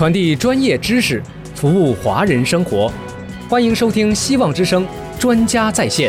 传递专业知识，服务华人生活。欢迎收听希望之声专家在线。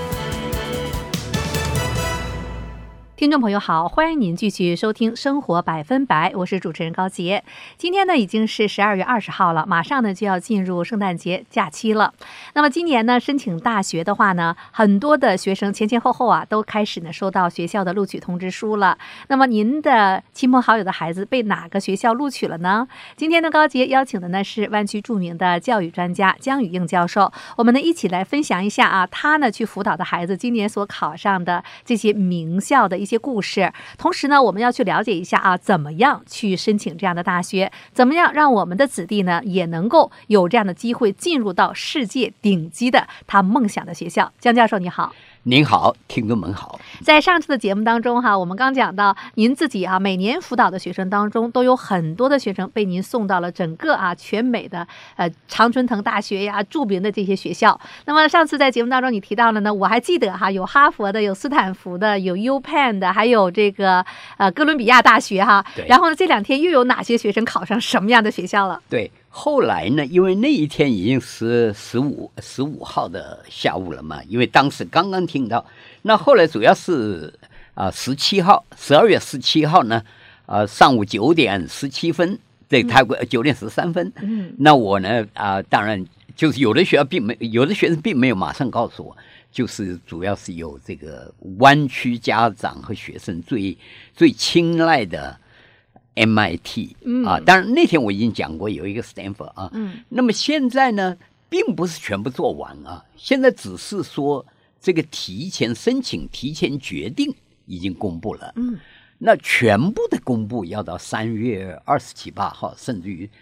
听众朋友好，欢迎您继续收听生活百分百，我是主持人高杰。今天呢已经是12月20号了，马上呢就要进入圣诞节假期了。那么今年呢申请大学的话呢，很多的学生前后啊都开始呢收到学校的录取通知书了。那么您的亲朋好友的孩子被哪个学校录取了呢？今天呢高杰邀请的呢是湾区著名的教育专家江宇映教授，我们呢一起来分享一下啊，他呢去辅导的孩子今年所考上的这些名校的一些故事。同时呢我们要去了解一下啊，怎么样去申请这样的大学，怎么样让我们的子弟呢也能够有这样的机会进入到世界顶级的他梦想的学校。江教授你好。 您好，听众们好。在上次的节目当中哈，我们刚讲到您自己每年辅导的学生当中，都有很多的学生被您送到了整个全美的常春藤大学呀，著名的这些学校。那么上次在节目当中你提到了呢，我还记得有哈佛的，有斯坦福的，有 UPenn 的，还有这个哥伦比亚大学哈。然后呢这2天又有哪些学生考上什么样的学校了？ 对。后来呢，因为那一天已经是15号的下午了嘛，因为当时刚刚听到。那后来主要是17号，12月17号呢，上午9点17分，对，泰国9点13分。那我呢当然就是有的学生并没有马上告诉我，就是主要是有这个湾区家长和学生最青睐的MIT 当然那天我已经讲过有一个 Stanford 那么现在呢并不是全部做完现在只是说这个提前申请、提前决定已经公布了那全部的公布要到3月27、8号，甚至于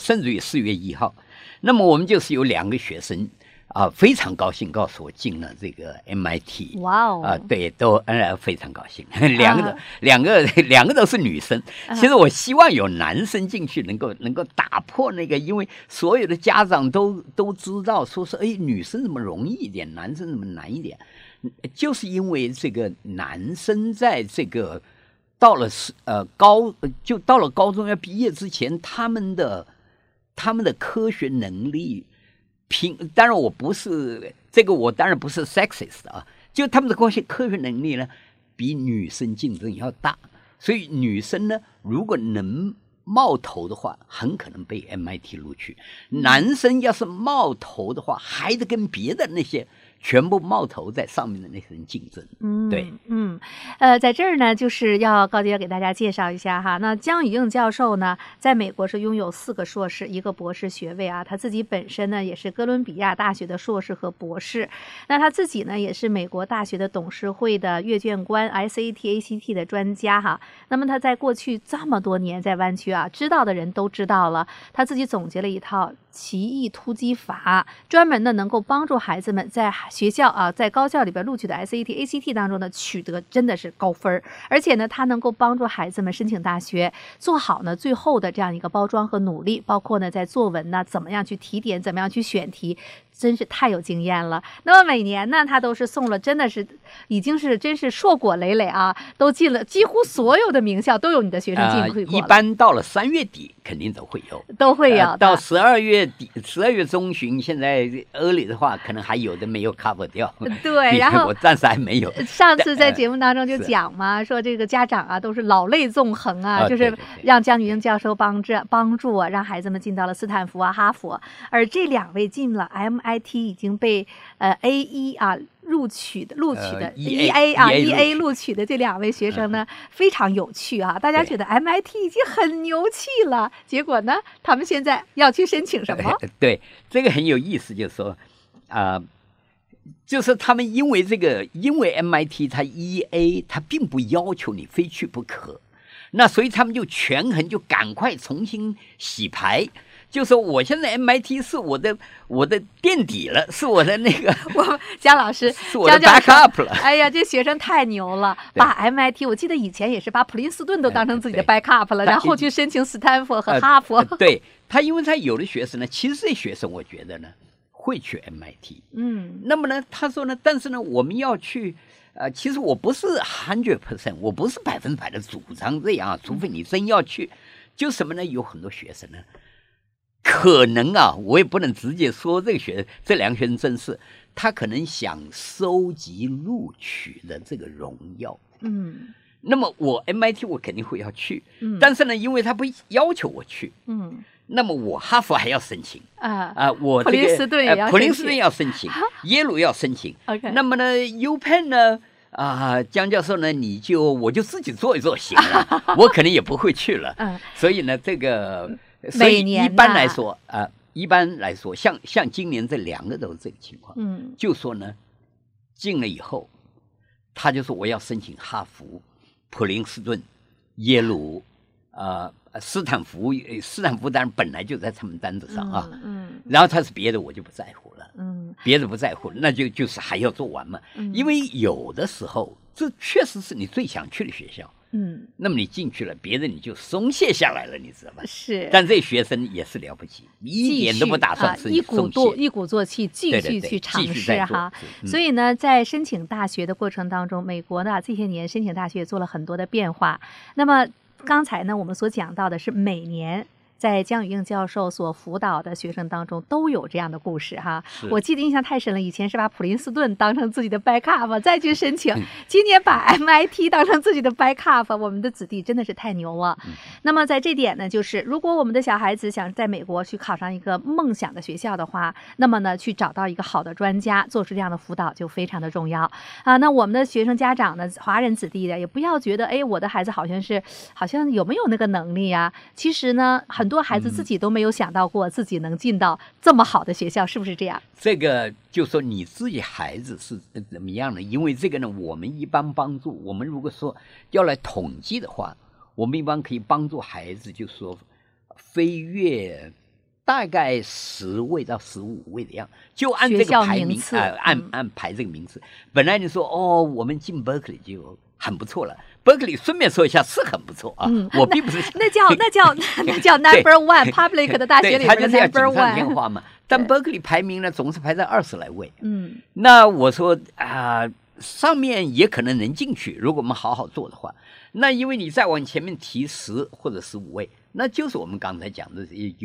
4月1号。那么我们就是有2个学生非常高兴告诉我进了这个 MIT。 哇哦对，都非常高兴。两个都是女生。其实我希望有男生进去能够打破那个，因为所有的家长都知道说是女生怎么容易一点，男生怎么难一点，就是因为这个男生在这个到了高中要毕业之前，他们的科学能力当然我不是这个，我当然不是 sexist 就他们的科学能力呢比女生竞争要大，所以女生呢如果能冒头的话，很可能被 MIT 录取。男生要是冒头的话，还得跟别的那些全部冒头在上面的那些人竞争。对。 在这儿呢就是高杰要给大家介绍一下哈。那江宇映教授呢在美国是拥有4个硕士1个博士学位他自己本身呢也是哥伦比亚大学的硕士和博士。那他自己呢也是美国大学的董事会的阅卷官 SAT、ACT 的专家哈。那么他在过去这么多年在湾区知道的人都知道了，他自己总结了一套奇异突击法，专门呢能够帮助孩子们在学校在高校里边录取的 SAT、ACT 当中呢取得真的是高分，而且呢它能够帮助孩子们申请大学做好呢最后的这样一个包装和努力，包括呢在作文呢怎么样去提点，怎么样去选题，真是太有经验了。那么每年呢他都是送了，真的是已经是真是硕果累累都进了几乎所有的名校，都有你的学生进去过。 一般到了3月底肯定都会有到12月底、12月中旬，现在early的话可能还有的没有 cover 掉。 对，然后我暂时还没有。 上次在节目当中就讲嘛，说这个家长都是老泪纵横就是让江宇映教授帮助让孩子们进到了斯坦福哈佛。而这2位进了 MIT 已经被A1录取的EA 录取的这2位学生呢非常有趣大家觉得 MIT 已经很牛气了，结果呢他们现在要去申请什么？ 对，这个很有意思，就是说就是他们因为 MIT 它 EA 它并不要求你非去不可，那所以他们就权衡，就赶快重新洗牌。就说我现在 MIT 是我的垫底了，是我的那个江老师是我的 backup 了。 哎呀，这学生太牛了，把 MIT 我记得以前也是把普林斯顿都当成自己的 backup 了，然后去申请斯坦福和哈佛。 对，他因为他有的学生呢，其实这学生我觉得呢会去 MIT。那么呢他说呢，但是呢我们要去其实我不是100%，我不是100%的主张这样，除非你真要去。就什么呢？有很多学生呢可能啊，我也不能直接说这两个学生真是，他可能想收集录取的这个荣耀。那么我 MIT 我肯定会要去，但是呢，因为他不要求我去，那么我哈佛还要申请我这个普林斯顿也要普林斯顿要申请，耶鲁要申请。那么呢 ，UPenn 呢江教授呢，我就自己做一做行了，我可能也不会去了。所以呢，这个所以一般来说，像今年这两个都是这个情况。就说呢，进了以后，他就说我要申请哈佛、普林斯顿、耶鲁，斯坦福当然本来就在他们单子上啊。然后他是别的我就不在乎了。别的不在乎，那就是还要做完嘛。因为有的时候这确实是你最想去的学校。那么你进去了，别的你就松懈下来了，你知道吗？ 是。 但这学生也是了不起，一点都不打算是一鼓作气，继续去尝试哈。所以呢，在申请大学的过程当中，美国呢这些年申请大学也做了很多的变化。那么刚才呢，我们所讲到的是每年在江宇映教授所辅导的学生当中都有这样的故事哈。我记得印象太深了，以前是把普林斯顿当成自己的 backup 再去申请，今年把 MIT 当成自己的 backup， 我们的子弟真的是太牛了。那么在这点呢，就是如果我们的小孩子想在美国去考上一个梦想的学校的话，那么呢去找到一个好的专家做出这样的辅导就非常的重要那我们的学生家长呢，华人子弟的也不要觉得我的孩子好像有没有那个能力啊，其实呢很多孩子自己都没有想到过自己能进到这么好的学校，是不是这样？ 这个就说你自己孩子是怎么样的？因为这个呢，我们一般帮助，我们如果说要来统计的话，我们一般可以帮助孩子，就说飞跃大概10位到15位的样，就按这个排名按排这个名次。本来你说我们进 Berkeley 就很不错了。Berkeley 顺便说一下是很不错啊，我并不是那叫 number one public 的大学里边的 number one 天花嘛。但 Berkeley 排名呢总是排在20来位。那我说上面也可能能进去，如果我们好好做的话。那因为你再往前面提10或者15位，那就是我们刚才讲的这些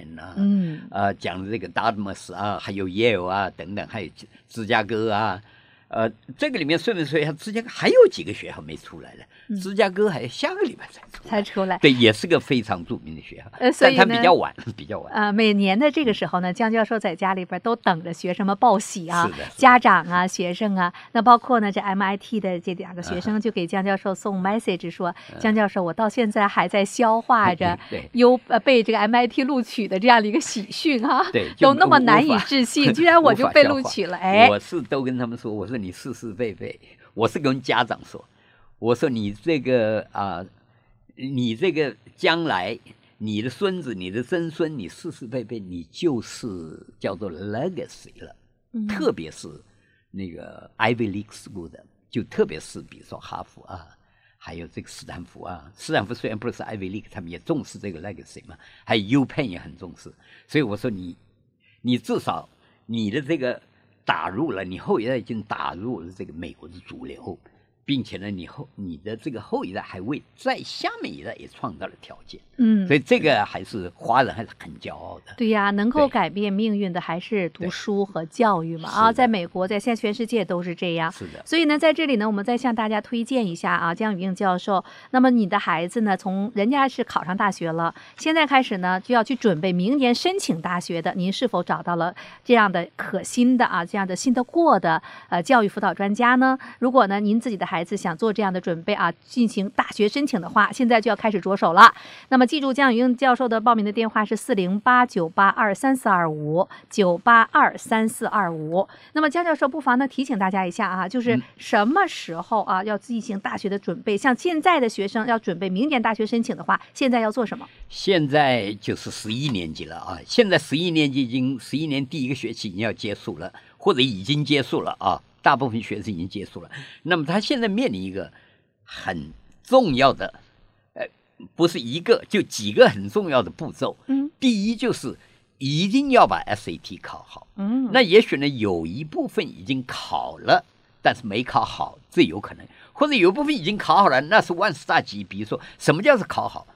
UPenn 讲的这个 Dartmouth 还有 Yale 等等，还有芝加哥这个里面顺便说一下，芝加哥还有几个学校没出来了。芝加哥还下个礼拜才出来。对，也是个非常著名的学校， 所以呢但它比较晚。 每年的这个时候呢，江教授在家里边都等着学生们报喜家长学生那包括呢这 MIT 的这2个学生就给江教授送 message 说，江教授，我到现在还在消化着被这个 MIT 录取的这样的一个喜讯都那么难以置信，居然我就被录取了。 我是都跟他们说，我说你试试贝贝，我是跟家长说，我说你这个你这个将来你的孙子你的曾孙你试试贝贝，你就是叫做 legacy 了。特别是那个 Ivy League School 的，就特别是比如说哈佛还有这个斯坦福斯坦福虽然不是 Ivy League， 他们也重视这个 legacy 嘛，还有 UPenn 也很重视。所以我说你至少你的这个打入了，你后一代已经打入了这个美国的主流，并且呢，你的这个后一代还为在下面一代也创造了条件。所以这个还是华人还是很骄傲的。 对呀，能够改变命运的还是读书和教育嘛在美国，在现在全世界都是这样。 是的。 所以呢，在这里呢，我们再向大家推荐一下江宇映教授。那么你的孩子呢，从人家是考上大学了，现在开始呢就要去准备明年申请大学的，您是否找到了这样的可信的这样的信得过的教育辅导专家呢？如果呢您自己的孩子想做这样的准备进行大学申请的话，现在就要开始着手了。那么记住江宇映教授的报名的电话是408-982-3425，982-3425。那么江教授不妨呢提醒大家一下就是什么时候要进行大学的准备，像现在的学生要准备明年大学申请的话，现在要做什么？ 现在就是11年级了现在11年级已经11年第1个学期已经要结束了，或者已经结束了大部分学生已经结束了。那么他现在面临一个很重要的不是一个就几个很重要的步骤。第一就是一定要把 SAT 考好。那也许呢有一部分已经考了，但是没考好，这有可能。或者有一部分已经考好了，那是万事大吉。比如说什么叫是考好？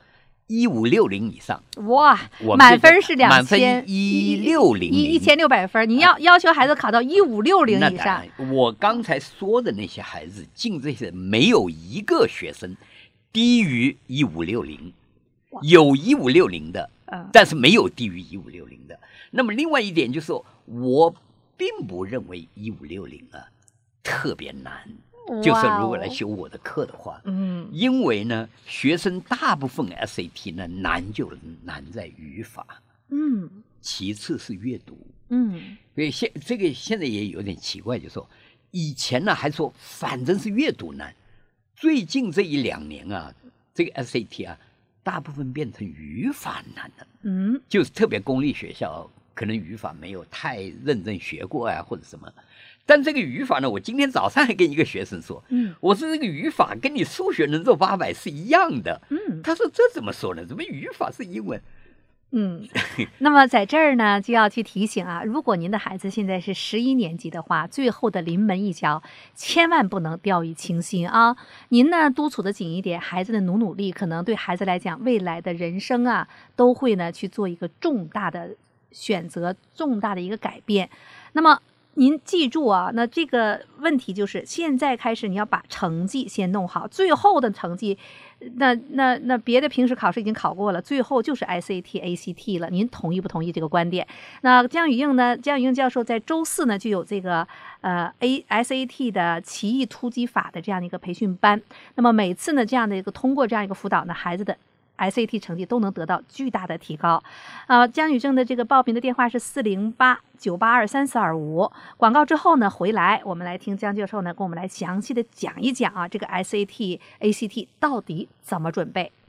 1560以上。 哇，满分是2000， 满分1600 分，你要求孩子考到1560以上。 我刚才说的那些孩子进这些没有一个学生低于1560，有1560的，但是没有低于1560的。那么另外一点就是说，我并不认为1560特别难。就是如果来修我的课的话，因为呢，学生大部分 SAT 呢难就难在语法，其次是阅读，所以现在也有点奇怪，就是说以前呢还说反正是阅读难，最近这1-2年这个 SAT 大部分变成语法难了，就是特别公立学校可能语法没有太认真学过或者什么。但这个语法呢，我今天早上还跟一个学生说，我说这个语法跟你数学能做800是一样的，他说这怎么说呢？怎么语法是英文？ 那么在这儿呢，就要去提醒如果您的孩子现在是11年级的话，最后的临门一脚，千万不能掉以轻心您呢督促的紧一点，孩子的努力，可能对孩子来讲，未来的人生都会呢去做一个重大的选择，重大的一个改变。那么您记住那这个问题就是现在开始你要把成绩先弄好，最后的成绩那别的平时考试已经考过了，最后就是 SAT、ACT 了。您同意不同意这个观点？那江宇映教授在周4呢就有这个SAT 的奇异突击法的这样的一个培训班。那么每次呢这样的一个通过这样一个辅导呢，孩子的SAT 成绩都能得到巨大的提高。江宇正的这个报名的电话是408-982-3425。广告之后呢，回来我们来听江教授呢跟我们来详细的讲一讲这个 SAT、ACT 到底怎么准备。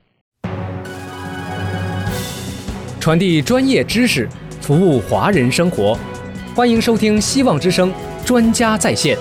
传递专业知识，服务华人生活。欢迎收听希望之声专家在线。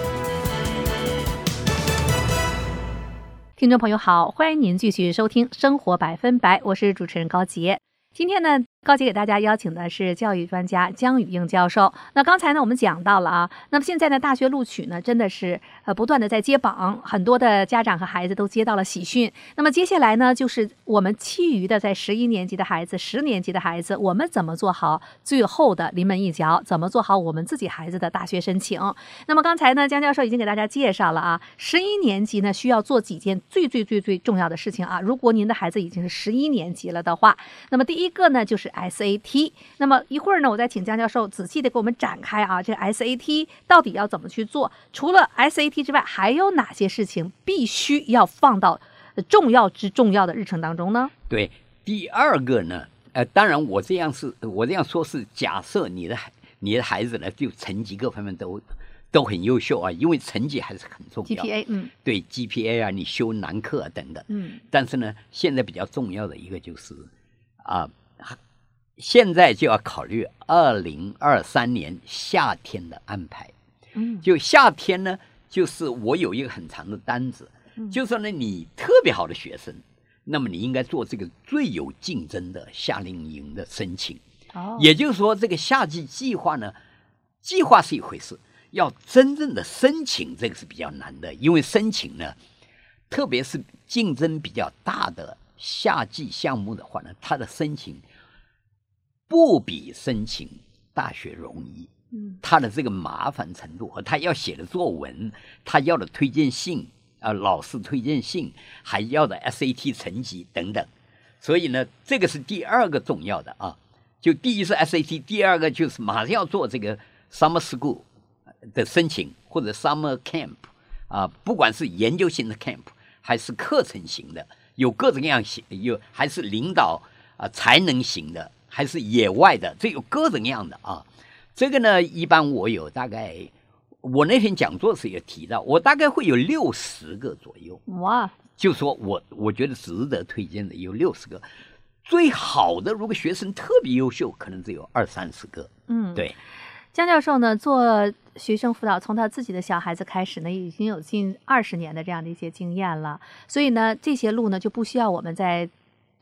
听众朋友好，欢迎您继续收听生活百分百，我是主持人高杰。今天呢，高杰给大家邀请的是教育专家江宇映教授。那刚才呢，我们讲到了那么现在呢，大学录取呢，真的是不断的在接榜，很多的家长和孩子都接到了喜讯。那么接下来呢，就是我们其余的在11年级的孩子、10年级的孩子，我们怎么做好最后的临门一脚，怎么做好我们自己孩子的大学申请。那么刚才呢，江教授已经给大家介绍了11年级呢需要做几件最重要的事情如果您的孩子已经是11年级了的话，那么第一个呢就是 SAT。 那么一会儿呢，我再请江教授仔细的给我们展开这个 SAT 到底要怎么去做，除了 SAT 之外还有哪些事情必须要放到重要之重要的日程当中呢？ 对，第二个呢当然我这样说是假设你的孩子呢就成绩各方面都很优秀因为成绩还是很重要。 GPA 对 GPA 你修难课等等但是呢现在比较重要的一个就是现在就要考虑2023年夏天的安排。就夏天呢，就是我有一个很长的单子，就说呢你特别好的学生，那么你应该做这个最有竞争的夏令营的申请。也就是说这个夏季计划呢，计划是一回事，要真正的申请这个是比较难的，因为申请呢，特别是竞争比较大的夏季项目的话呢，它的申请不比申请大学容易。他的这个麻烦程度和他要写的作文，他要的推荐信老师推荐信，还要的 SAT 成绩等等。所以呢，这个是第二个重要的就第一是 SAT， 第二个就是马上要做这个 Summer School 的申请或者 Summer Camp 不管是研究型的 Camp 还是课程型的，有各种各样型，还是领导才能型的，还是野外的，这有各种各样的这个呢，一般我有大概，我那天讲座时也提到，我大概会有60个左右。 哇！ 就说我觉得值得推荐的有60个，最好的如果学生特别优秀，可能只有20-30个。对。 江教授呢，做学生辅导从他自己的小孩子开始呢，已经有近20年的这样的一些经验了，所以呢，这些路呢就不需要我们再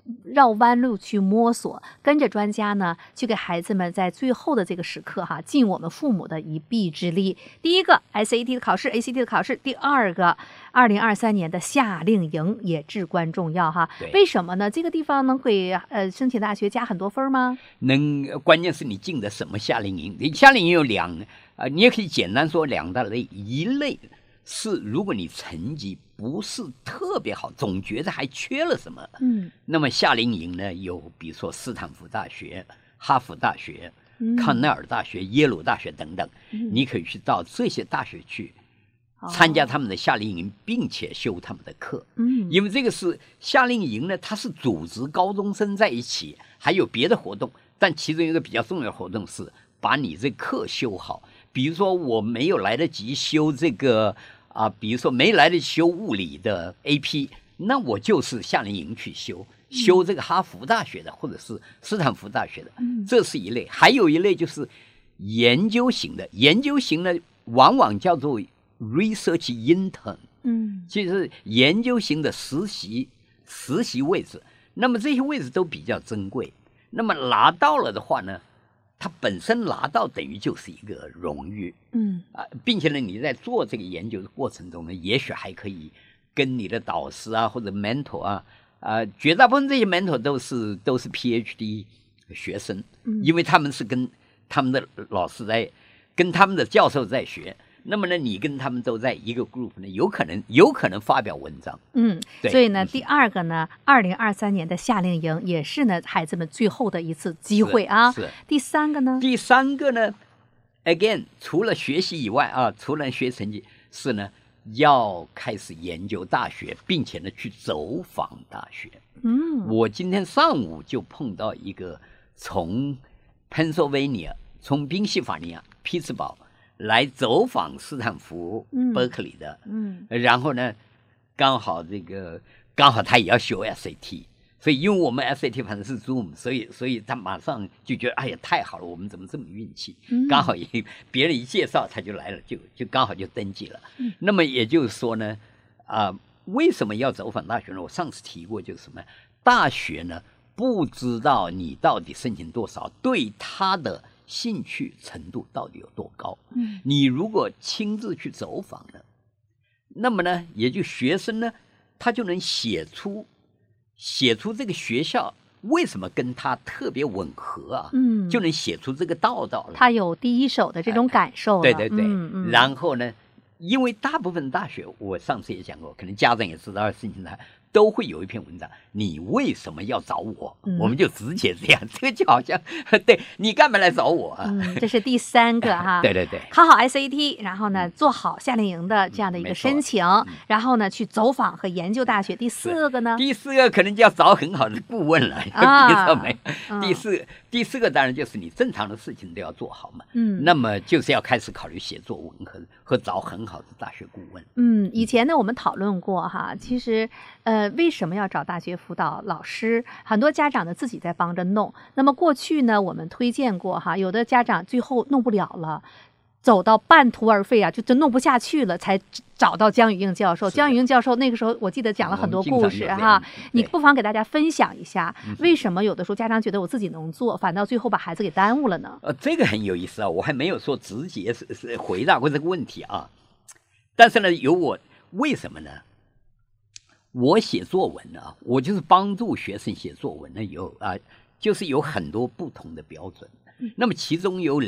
绕弯路去摸索，跟着专家呢去给孩子们在最后的这个时刻哈，尽我们父母的一臂之力。第一个 SAT 的考试 ACT 的考试，第二个2023年的夏令营也至关重要哈。为什么呢？这个地方能给申请大学加很多分吗？ 关键是你进的什么夏令营？夏令营有你也可以简单说两大类，一类是如果你成绩不是特别好，总觉得还缺了什么，那么夏令营呢有比如说斯坦福大学、哈佛大学、康奈尔大学、耶鲁大学等等，你可以去到这些大学去参加他们的夏令营，并且修他们的课。因为这个是夏令营呢，它是组织高中生在一起，还有别的活动，但其中一个比较重要的活动是把你这课修好。比如说我没有来得及修这个比如说没来得及修物理的 AP， 那我就是夏令营去修这个哈佛大学的或者是斯坦福大学的，这是一类。还有一类就是研究型的，研究型呢往往叫做 research intern， 就是研究型的实习位置。那么这些位置都比较珍贵，那么拿到了的话呢，它本身拿到等于就是一个荣誉，并且呢，你在做这个研究的过程中呢，也许还可以跟你的导师或者 mentor 绝大部分这些 mentor 都是 PhD 学生，因为他们是跟他们的老师跟他们的教授在学。那么呢，你跟他们都在一个 group 呢，有可能发表文章。 所以呢，第二个呢，2023年的夏令营也是呢孩子们最后的一次机会啊。第三个呢？第三个呢 ，again 除了学习以外除了学成绩，是呢要开始研究大学，并且呢去走访大学。我今天上午就碰到一个从 Pennsylvania 从宾夕法尼亚匹兹堡来走访斯坦福、伯克利的，然后呢，刚好他也要修 SAT， 所以因为我们 SAT 反正是 Zoom， 所以他马上就觉得哎呀太好了，我们怎么这么运气？刚好别人一介绍他就来了，就刚好就登记了。那么也就是说呢，为什么要走访大学呢？我上次提过，就是什么，大学呢不知道你到底申请多少，对他的兴趣程度到底有多高？你如果亲自去走访了，那么呢，也就学生呢，他就能写出这个学校为什么跟他特别吻合就能写出这个道了。 他有第一手的这种感受了。 对。然后呢，因为大部分大学，我上次也讲过，可能家长也知道，申请他都会有一篇文章，你为什么要找我？我们就直接这样，这个就好像对你干嘛来找我这是第三个哈。 对， 考好 SAT， 然后呢做好夏令营的这样的一个申请，然后呢去走访和研究大学。第四个呢？第四个可能就要找很好的顾问了，听到没？第四个当然就是你正常的事情都要做好嘛。那么就是要开始考虑写作文和找很好的大学顾问。 以前呢我们讨论过哈，其实为什么要找大学辅导老师？很多家长呢自己在帮着弄。那么过去呢，我们推荐过哈，有的家长最后弄不了了，走到半途而废就弄不下去了，才找到江宇映教授。江宇映教授那个时候我记得讲了很多故事哈，你不妨给大家分享一下，为什么有的时候家长觉得我自己能做，反倒最后把孩子给耽误了呢？ 这个很有意思我还没有说直接是回答过这个问题但是呢，为什么呢？我写作文我就是帮助学生写作文呢，就是有很多不同的标准。那么其中有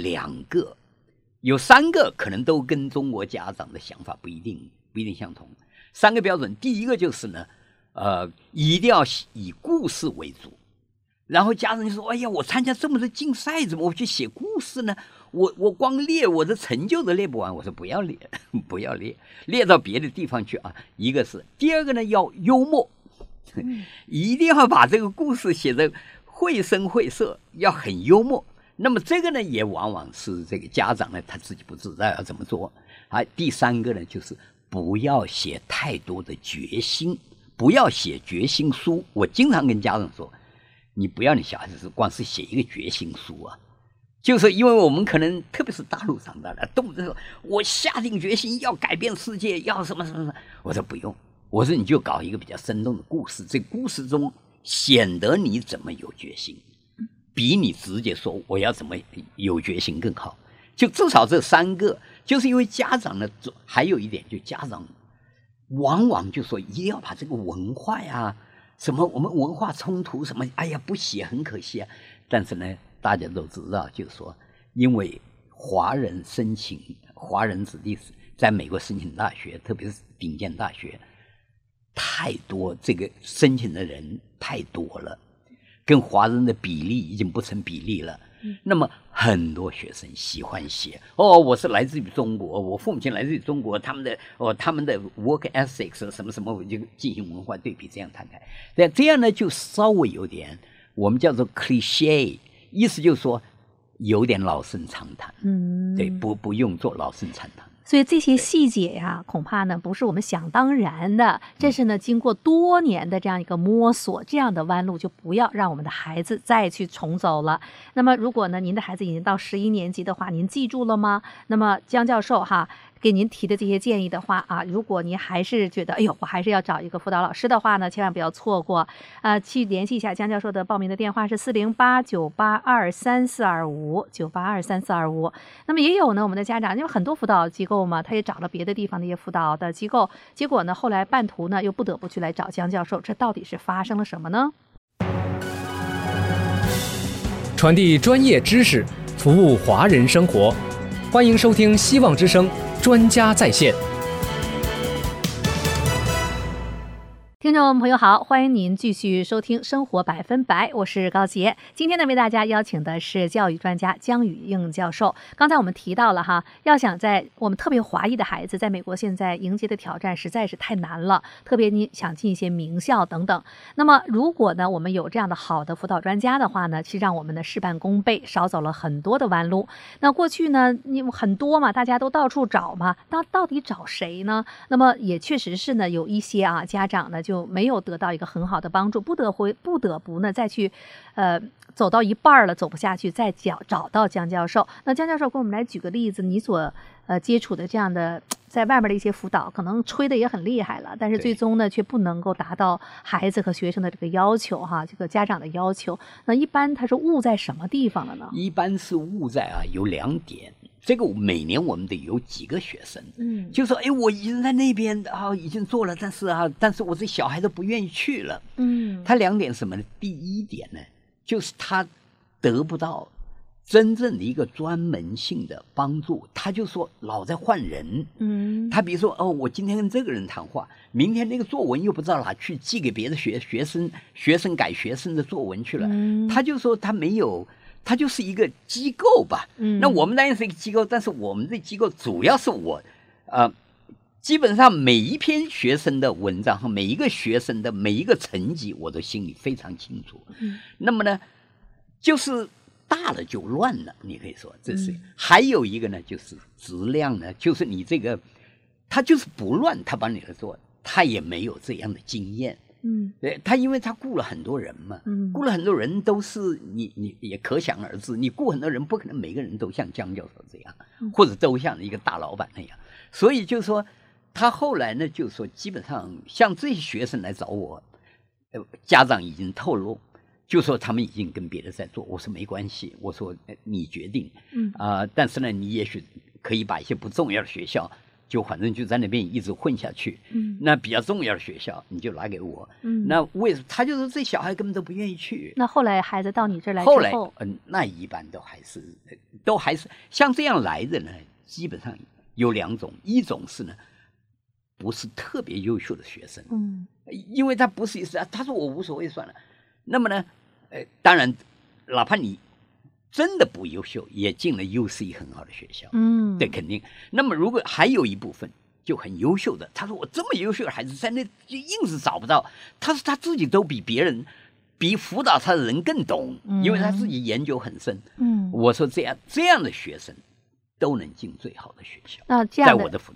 3个可能都跟中国家长的想法不一定相同。3个标准，第一个就是呢，一定要以故事为主。然后家长就说：“哎呀，我参加这么多竞赛，怎么我去写故事呢？我光列我的成就都列不完。”我说：“不要列，不要列到别的地方去一个是，第二个呢，要幽默，一定要把这个故事写得绘声绘色，要很幽默。那么这个呢，也往往是这个家长呢他自己不知道要怎么做。第3个呢，就是不要写太多的决心，不要写决心书。我经常跟家长说。”你不要你小孩子光是写一个决心书就是因为我们可能特别是大陆长大的，动不动说我下定决心要改变世界，要什么什么什么。我说不用，我说你就搞一个比较生动的故事，这故事中显得你怎么有决心，比你直接说我要怎么有决心更好。就至少这3个，就是因为家长呢，还有一点，就家长往往就说一定要把这个文化呀，什么我们文化冲突什么，哎呀不写很可惜啊。但是呢，大家都知道，就是说，因为华人子弟在美国申请大学，特别是顶尖大学，太多，这个申请的人太多了，跟华人的比例已经不成比例了。那么很多学生喜欢写我是来自于中国，我父母亲来自于中国，他们的 work ethics 什么什么，我就进行文化对比，这样摊开。但这样呢，就稍微有点我们叫做 cliché， 意思就是说有点老生常谈。对，不用做老生常谈。 所以这些细节呀，恐怕呢不是我们想当然的，这是呢经过多年的这样一个摸索，这样的弯路就不要让我们的孩子再去重走了。那么如果呢您的孩子已经到11年级的话，您记住了吗？那么姜教授给您提的这些建议的话如果您还是觉得我还是要找一个辅导老师的话呢，千万不要错过去联系一下姜教授的报名的电话是408-982-3425，982-3425。那么也有呢我们的家长，因为很多辅导机构嘛，他也找了别的地方的一些辅导的机构，结果呢后来半途呢又不得不去来找姜教授，这到底是发生了什么呢？ 传递专业知识，服务华人生活，欢迎收听希望之声专家在线。 听众朋友好，欢迎您继续收听生活百分百，我是高杰。今天呢为大家邀请的是教育专家姜宇映教授。刚才我们提到了要想在我们特别华裔的孩子在美国现在迎接的挑战实在是太难了，特别你想进一些名校等等。那么如果呢我们有这样的好的辅导专家的话呢，其实让我们的事半功倍，少走了很多的弯路。那过去呢因为很多嘛，大家都到处找嘛，到底找谁呢？那么也确实是呢有一些家长呢就没有得到一个很好的帮助，不得不呢再去走到一半了，走不下去，再找到姜教授。那姜教授给我们来举个例子，你所接触的这样的在外面的一些辅导，可能吹的也很厉害了，但是最终呢却不能够达到孩子和学生的这个要求这个家长的要求。那一般他是误在什么地方了呢？一般是误在有2点。这个每年我们得有几个学生，就说我已经在那边已经做了，但是我这小孩都不愿意去了。他2点什么呢？第一点呢，就是他得不到真正的一个专门性的帮助，他就说老在换人。他比如说我今天跟这个人谈话，明天那个作文又不知道哪去寄给别的学生改学生的作文去了。他就说他没有。它就是一个机构吧，那我们当然是一个机构，但是我们这机构主要是基本上每一篇学生的文章和每一个学生的每一个成绩，我都心里非常清楚。那么呢，就是大了就乱了，你可以说这是。还有一个呢，就是质量呢，就是你这个，他就是不乱，他帮你来做，他也没有这样的经验。他因为他雇了很多人嘛，雇了很多人都是你也可想而知，你雇很多人不可能每个人都像姜教授这样，或者都像一个大老板那样，所以就是说他后来呢，就是说基本上像这些学生来找我，家长已经透露，就说他们已经跟别的在做，我说没关系，我说你决定，但是呢，你也许可以把一些不重要的学校。就反正就在那边一直混下去，那比较重要的学校你就拿给我，那为什么他就说这小孩根本都不愿意去？ 那后来孩子到你这儿来之后， 那一般都还是像这样来的呢，基本上有2种，一种是呢不是特别优秀的学生，因为他不是意思他说我无所谓算了，那么呢，当然哪怕你。真的不优秀，也进了 UC 很好的学校，对，肯定。那么如果还有一部分就很优秀的，他说我这么优秀的孩子在那就硬是找不到，他说他自己都比辅导他的人更懂，因为他自己研究很深。我说这样的学生都能进最好的学校， 那这样在我的辅导下。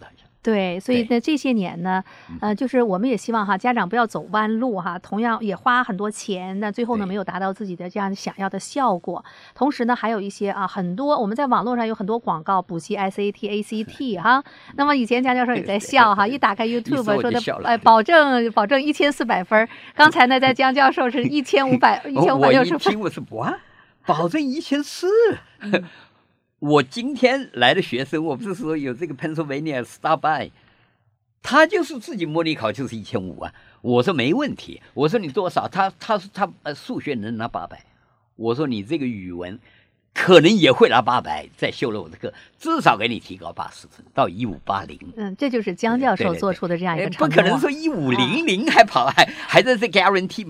对，所以呢，这些年呢，就是我们也希望哈，家长不要走弯路哈，同样也花很多钱，那最后呢，没有达到自己的这样想要的效果。同时呢，还有一些很多我们在网络上有很多广告补习 SAT、ACT 哈。那么以前江教授也在笑哈，一打开 YouTube 说的，保证1400分。刚才呢，在江教授是1560分。 我一听我说哇，保证1400。我今天来的学生，我不是说有这个 Pennsylvania Star by， 他就是自己模拟考就是1500啊。我说没问题，我说你多少？他说他数学能拿800，我说你这个语文可能也会拿800，再修了我的课，至少给你提高80分到1580。 这就是江教授做出的这样一个承诺。 不可能说1500还在这 guarantee，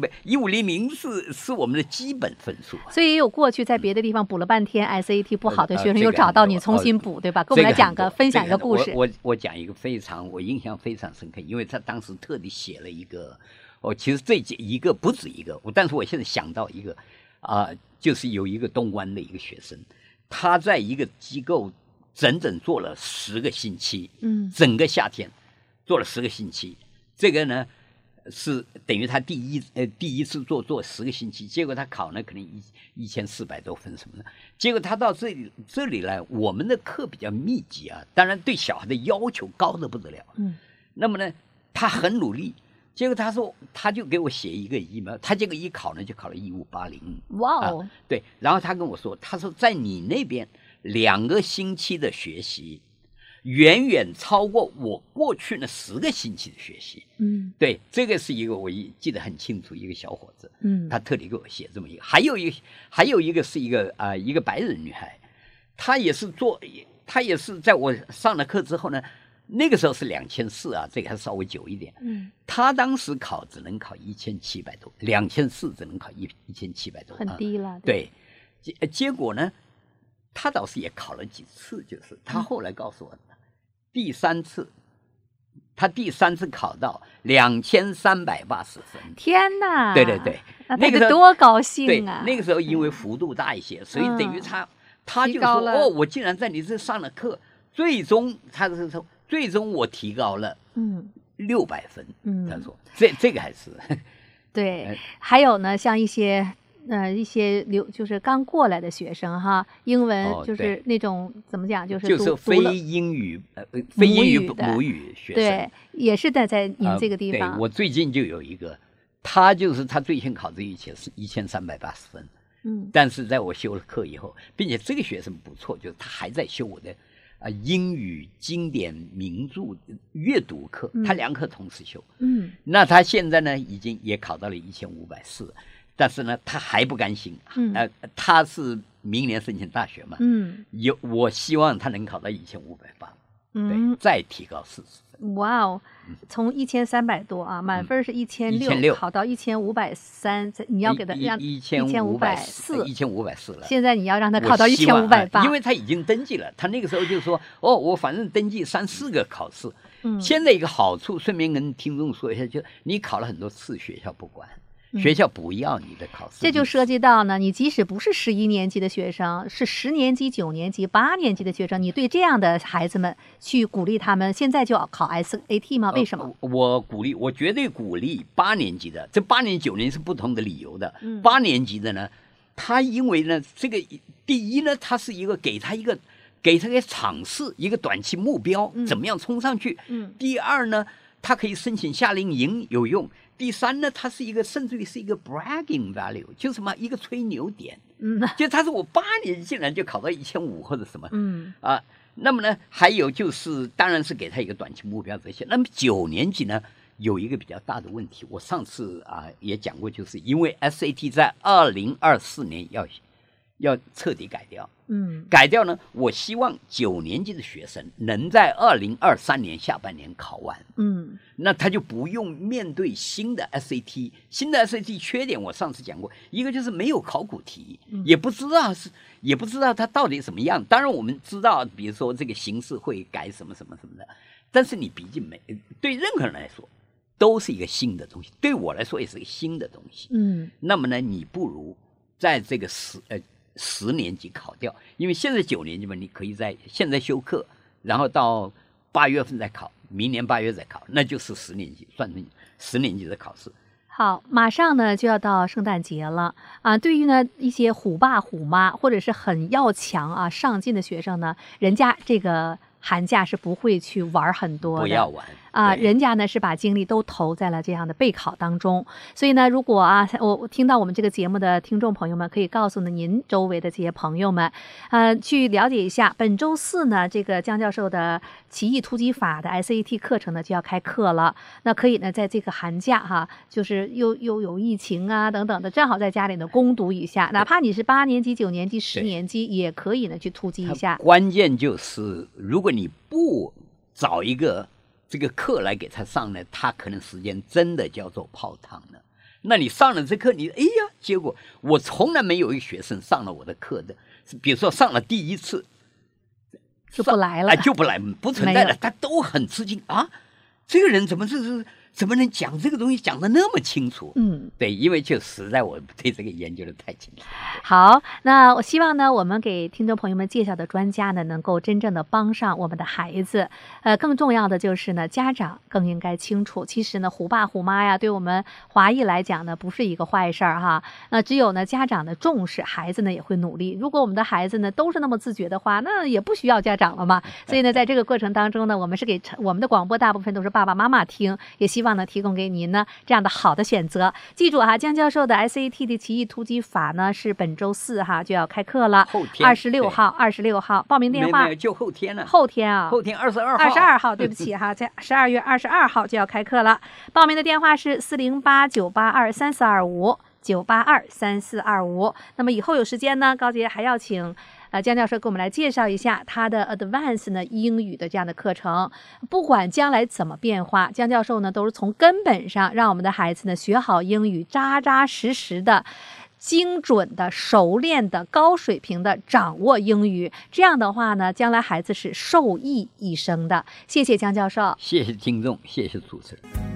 1500是我们的基本分数。 所以也有过去在别的地方补了半天 SAT 不好的学生，又找到你重新补，对吧？跟我们来分享一个故事。 我讲一个我印象非常深刻，因为他当时特地写了一个，其实这一个不止一个，但是我现在想到一个就是有一个东湾的一个学生，他在一个机构整整做了10个星期，整个夏天做了10个星期。这个呢是等于他第一次做10个星期，结果他考呢可能1400多分什么的。结果他到这里来，我们的课比较密集啊，当然对小孩的要求高得不得了。那么呢，他很努力。结果他说，他就给我写一个email，他这个一考呢就考了1580。 哇哦！ 对，然后他跟我说，他说在你那边2个星期的学习，远远超过我过去那10个星期的学习。对，这个是一个我记得很清楚，一个小伙子，他特地给我写这么一个。还有一个是一个白人女孩，她也是在我上了课之后呢。那个时候是2400啊，这个还稍微久一点。他当时只能考1700多，2400只能考1700多， 很低了。 对，结果呢，他倒是也考了几次，就是他后来告诉我，第三次考到2380分。 天哪！ 对， 那个多高兴啊！ 对，那个时候因为幅度大一些，所以等于他就说我竟然在你这上了课，最终我提高了600分。他说这个还是对。还有呢，像一些就是刚过来的学生哈，英文就是那种怎么讲，就是非英语母语学生， 对，也是在您这个地方。 对，我最近就有一个，他最先考这一切是1380分。但是在我修了课以后，并且这个学生不错，就是他还在修我的英语经典名著阅读课，他2课同时修。那他现在呢已经也考到了1540，但是呢他还不甘心。他是明年申请大学嘛。我希望他能考到1580。对，再提高40分。 哇哦，从1300多啊，满分是1600，考到1530，你要给他让1540 了。 现在你要让他考到1580， 因为他已经登记了。他那个时候就说，我反正登记3-4个考试。现在一个好处，顺便跟听众说一下，就你考了很多次，学校不管。学校不要你的考试， 这就涉及到呢，你即使不是11年级的学生，是10年级、9年级、8年级的学生，你对这样的孩子们去鼓励他们，现在就要考 SAT 吗？为什么？ 我绝对鼓励8年级的，这8年、9年是不同的理由的。8年级的呢，他因为呢，这个第一呢，他是一个给他一个尝试，一个短期目标，怎么样冲上去。第二呢，他可以申请夏令营有用。第三呢，它是甚至于是一个 bragging value， 就是什么一个吹牛点。就他说我8年竟然就考到1500或者什么。那么呢，还有就是当然是给他一个短期目标这些。那么9年级呢，有一个比较大的问题，我上次也讲过，就是因为 SAT 在2024年要彻底改掉。改掉呢，我希望9年级的学生能在2023年下半年考完。那他就不用面对新的 SAT。新的 SAT 缺点我上次讲过，一个就是没有考古题，也不知道它到底怎么样。当然我们知道，比如说这个形式会改什么什么什么的，但是你毕竟对任何人来说都是一个新的东西，对我来说也是一个新的东西。那么呢，你不如在这个10年级考掉，因为现在9年级嘛，你可以在现在修课，然后到8月份再考， 明年8月再考，那就是10年级，算成10年级的考试。 好，马上呢就要到圣诞节了啊！对于呢一些虎爸虎妈或者是很要强啊上进的学生呢，人家这个寒假是不会去玩很多的， 不要玩啊，人家呢是把精力都投在了这样的备考当中。所以呢，如果啊，我听到我们这个节目的听众朋友们，可以告诉呢您周围的这些朋友们，去了解一下。本周4呢，这个江教授的奇异突击法的 SAT 课程呢就要开课了。那可以呢，在这个寒假哈，就是又有疫情啊等等的，正好在家里呢攻读一下，哪怕你是8年级、9年级、10年级，也可以呢去突击一下。 关键就是如果你不找一个这个课来给他上呢，他可能时间真的叫做泡汤了。那你上了这课，你哎呀，结果我从来没有一个学生上了我的课的，比如说上了第一次就不来了， 就不来，不存在了，他都很吃惊啊！这个人怎么能讲这个东西讲得那么清楚？对，因为就实在我对这个研究的太清楚。 好，那我希望呢，我们给听众朋友们介绍的专家呢，能够真正的帮上我们的孩子。更重要的就是呢，家长更应该清楚，其实呢，虎爸虎妈呀，对我们华裔来讲呢，不是一个坏事儿哈。那只有呢，家长的重视，孩子呢也会努力。如果我们的孩子呢都是那么自觉的话，那也不需要家长了嘛。所以呢，在这个过程当中呢，我们是给我们的广播大部分都是爸爸妈妈听，也希望呢提供给您呢这样的好的选择。记住哈，江教授的 SAT 的奇异突击法呢是本周4哈就要开课了， 后天 26号报名电话没有就后天了， 后天啊， 后天22 号，对不起哈，在12月22号就要开课了。报名的电话是408-982-3425，982-3425。那么以后有时间呢，高杰还要请江教授给我们来介绍一下他的 Advanced 呢英语的这样的课程。不管将来怎么变化，江教授呢都是从根本上让我们的孩子呢学好英语，扎扎实实的、精准的、熟练的、高水平的掌握英语。这样的话呢，将来孩子是受益一生的。谢谢江教授， 谢谢听众，谢谢主持人。